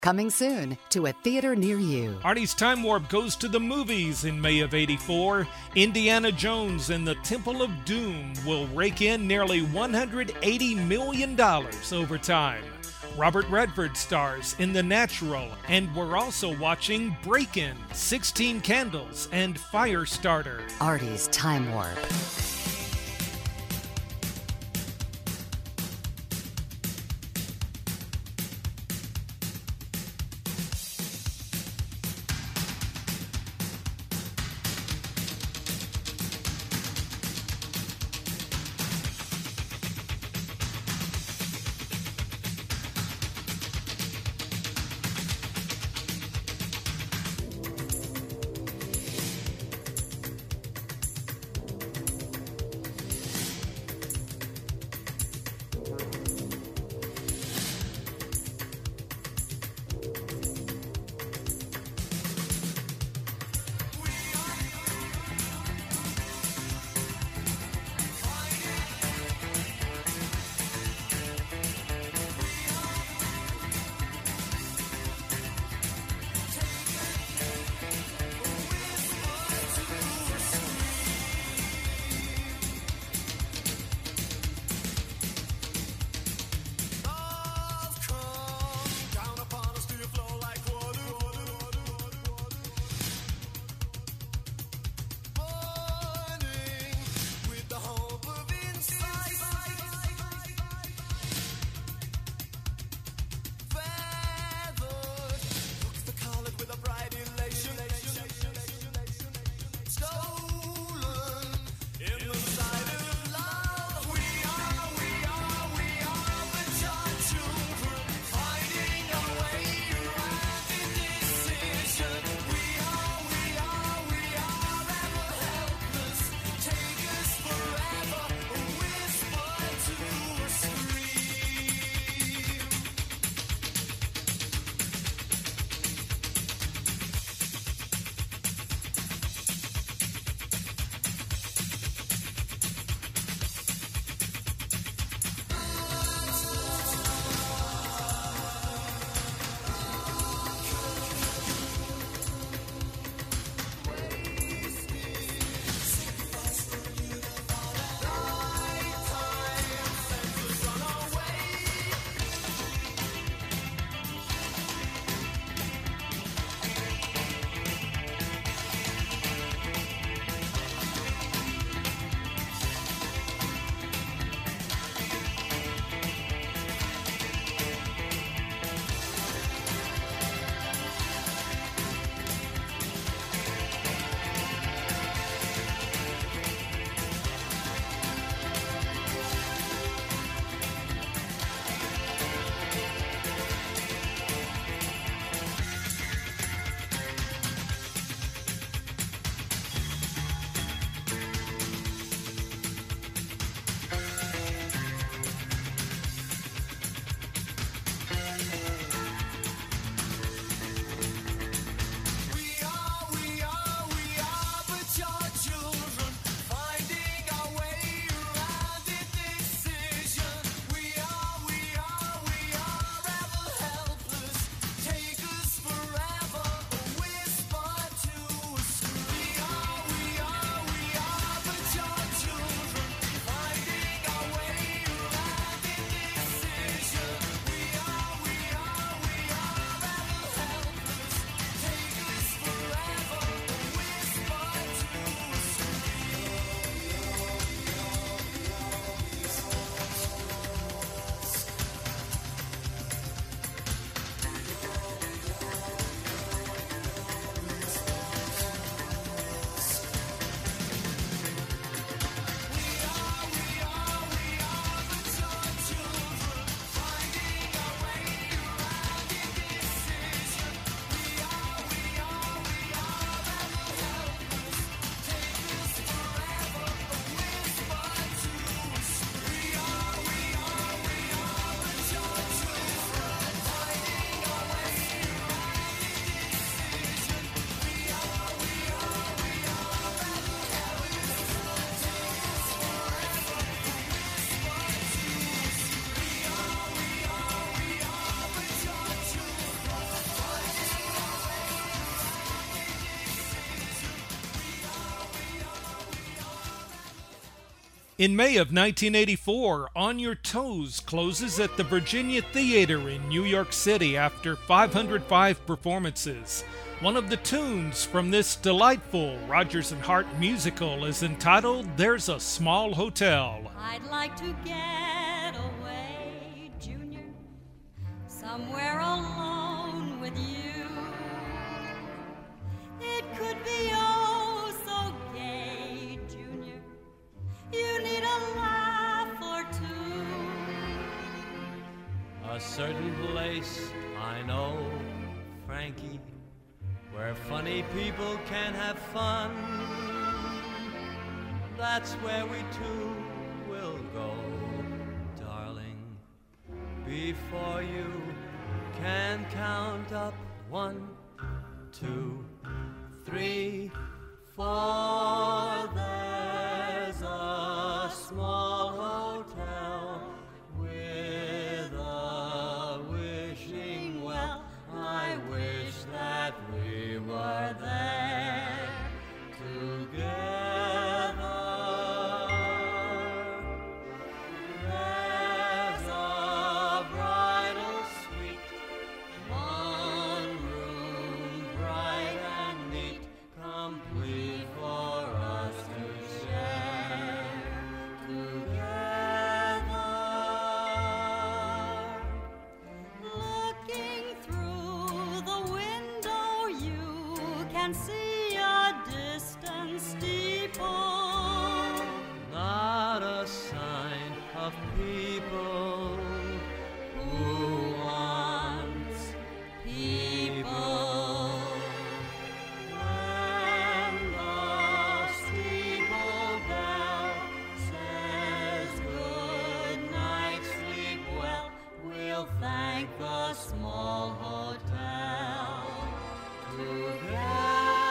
Coming soon to a theater near you. Artie's Time Warp goes to the movies in May of '84. Indiana Jones and the Temple of Doom will rake in nearly $180 million over time. Robert Redford stars in The Natural, and we're also watching Break-In, 16 Candles, and Firestarter. Artie's Time Warp. In May of 1984, On Your Toes closes at the Virginia Theater in New York City after 505 performances. One of the tunes from this delightful Rodgers and Hart musical is entitled There's a Small Hotel. I'd like to get away, Junior, somewhere alone with you. It could be oh so gay, Junior. You need a laugh or two. A certain place I know, Frankie, where funny people can have fun. That's where we two will go, darling, before you can count up 1, 2, 3, 4. There's a small hotel with a wishing well. I wish that we were there together. There's a bridal suite, 1 room bright and neat, complete for us to share together. Looking through the window, you can see a distant steeple. Not a sign of people who wants people. When the steeple bell says good night, sleep well, we'll thank the small hotel together.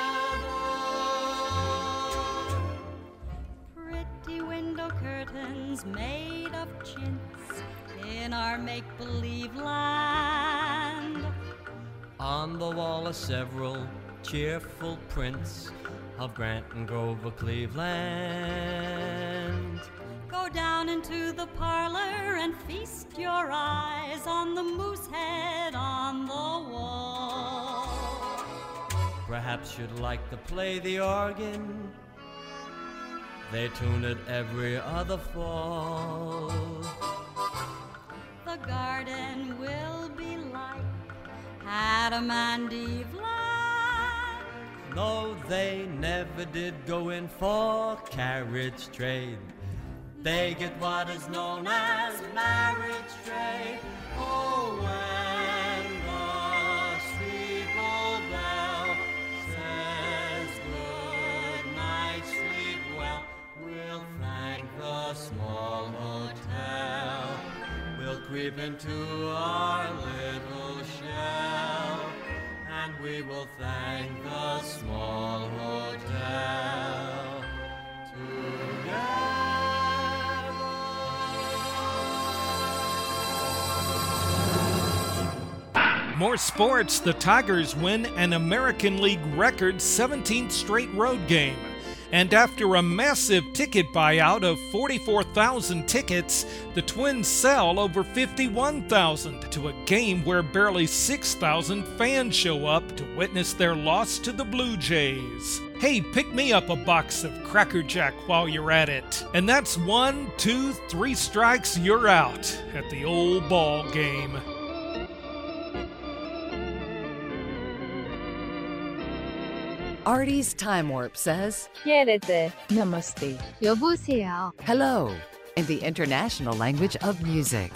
Pretty window curtains made of chintz in our make-believe land. On the wall are several cheerful prints of Grant and Grover, Cleveland. Go down into the parlor and feast your eyes on the moose head on the wall. Perhaps you'd like to play the organ. They tune it every other fall. The garden will be like Adam and Eve land. No, they never did go in for carriage trade. They get what is known as marriage trade. Oh, when the steeple bell says good night, sleep well, we'll thank the small hotel. We'll creep into our little shell, and we will thank the small hotel together. More sports, the Tigers win an American League record 17th straight road game. And after a massive ticket buyout of 44,000 tickets, the Twins sell over 51,000 to a game where barely 6,000 fans show up to witness their loss to the Blue Jays. Hey, pick me up a box of Cracker Jack while you're at it. And that's 1, 2, 3 strikes, you're out at the old ball game. Artie's Time Warp says, Quédate. Namaste. 여보세요. hello, in the international language of music.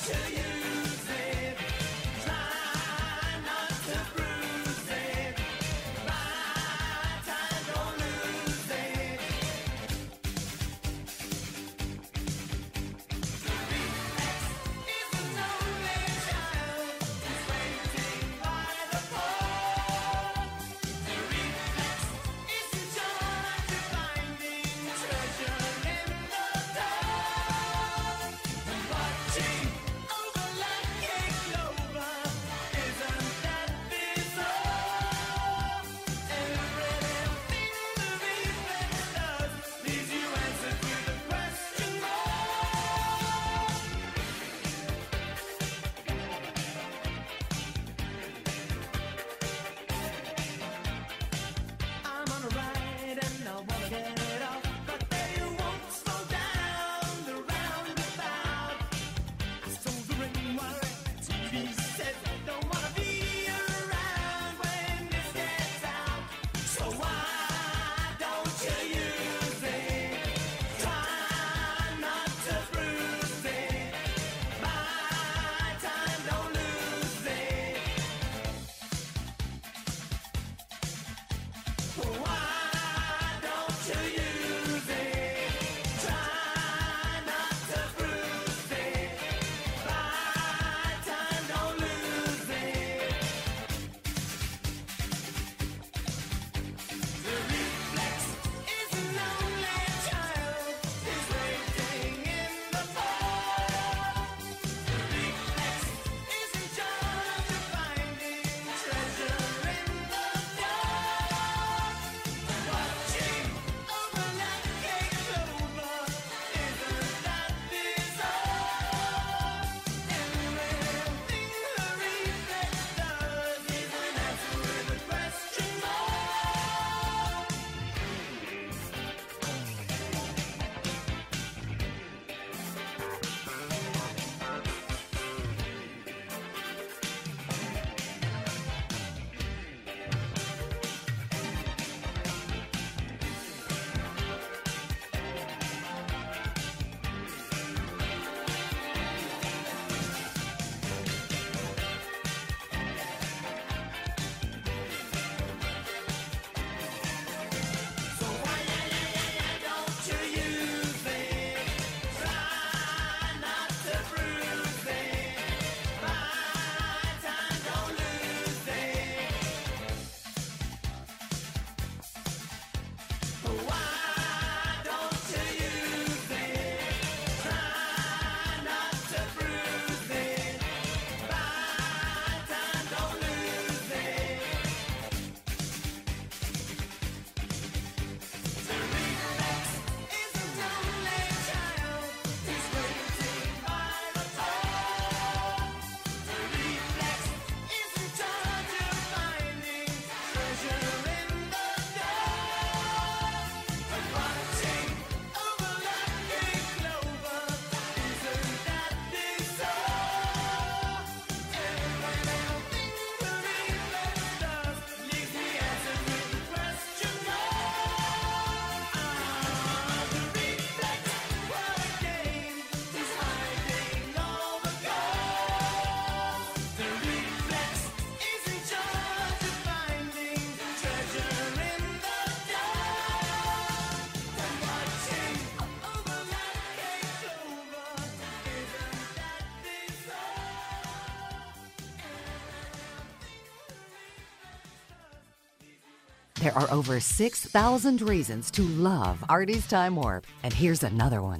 There are over 6,000 reasons to love Artie's Time Warp, and here's another one.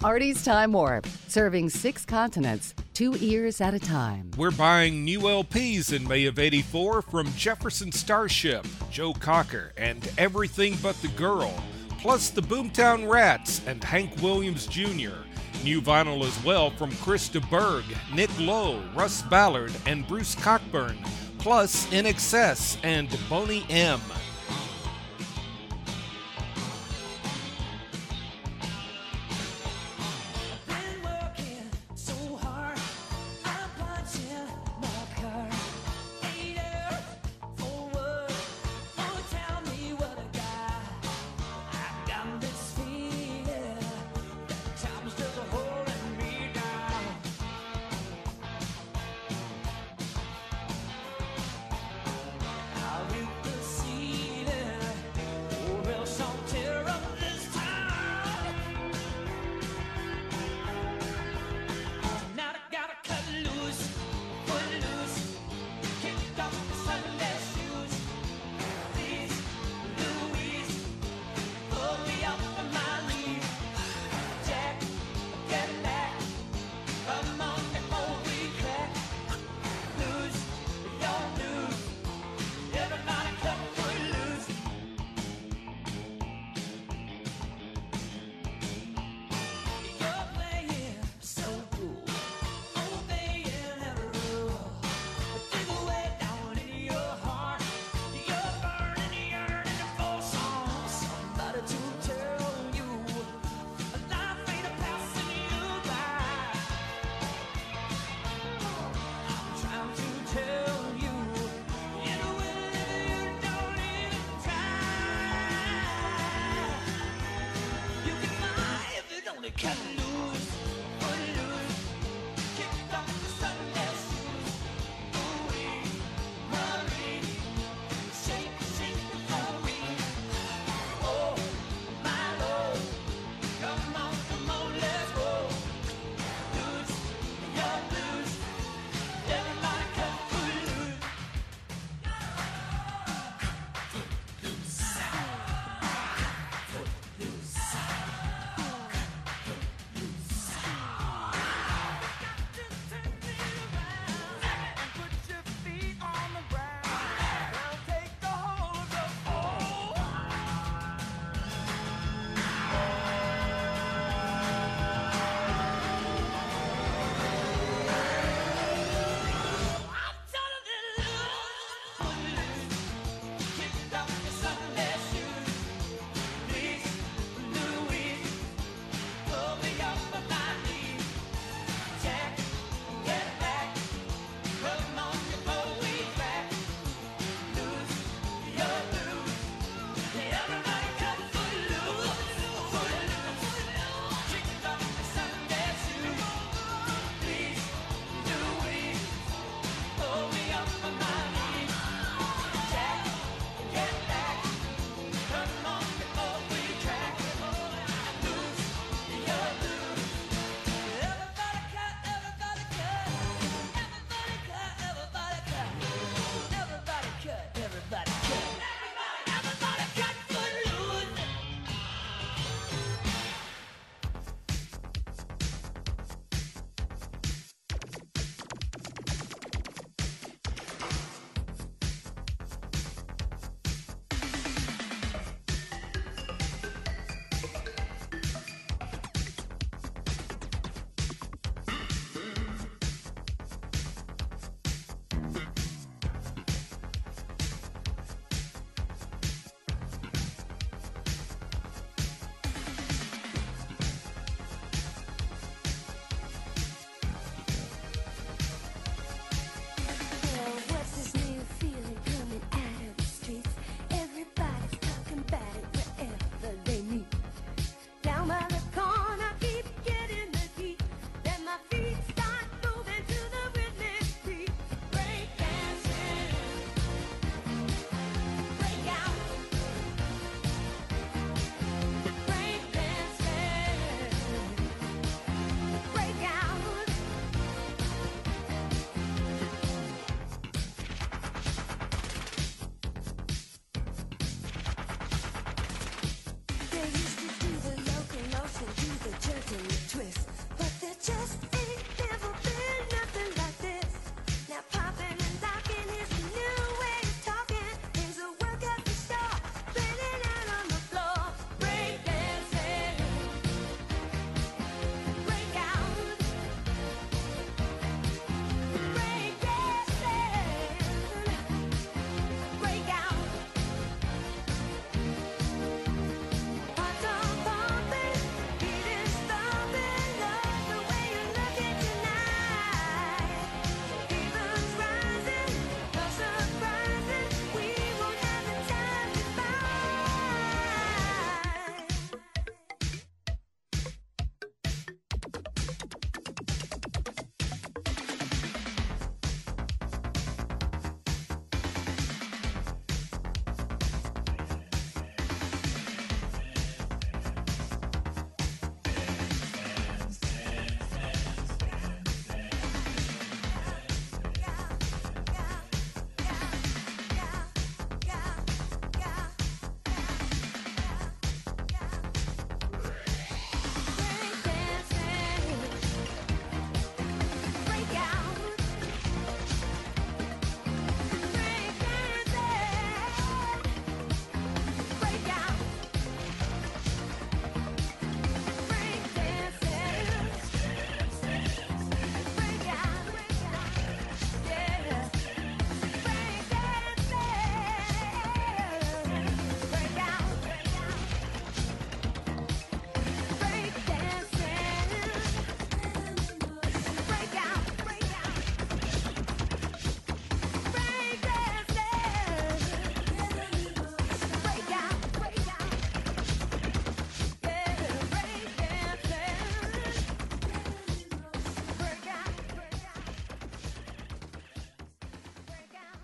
Artie's Time Warp, serving 6 continents, 2 ears at a time. We're buying new LPs in May of '84 from Jefferson Starship, Joe Cocker, and Everything But the Girl, plus the Boomtown Rats and Hank Williams Jr. New vinyl as well from Krista Berg, Nick Lowe, Russ Ballard, and Bruce Cockburn, plus In Excess and Boney M. See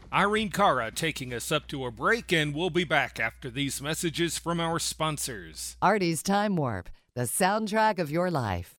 Irene Cara taking us up to a break, and we'll be back after these messages from our sponsors. Artie's Time Warp, the soundtrack of your life.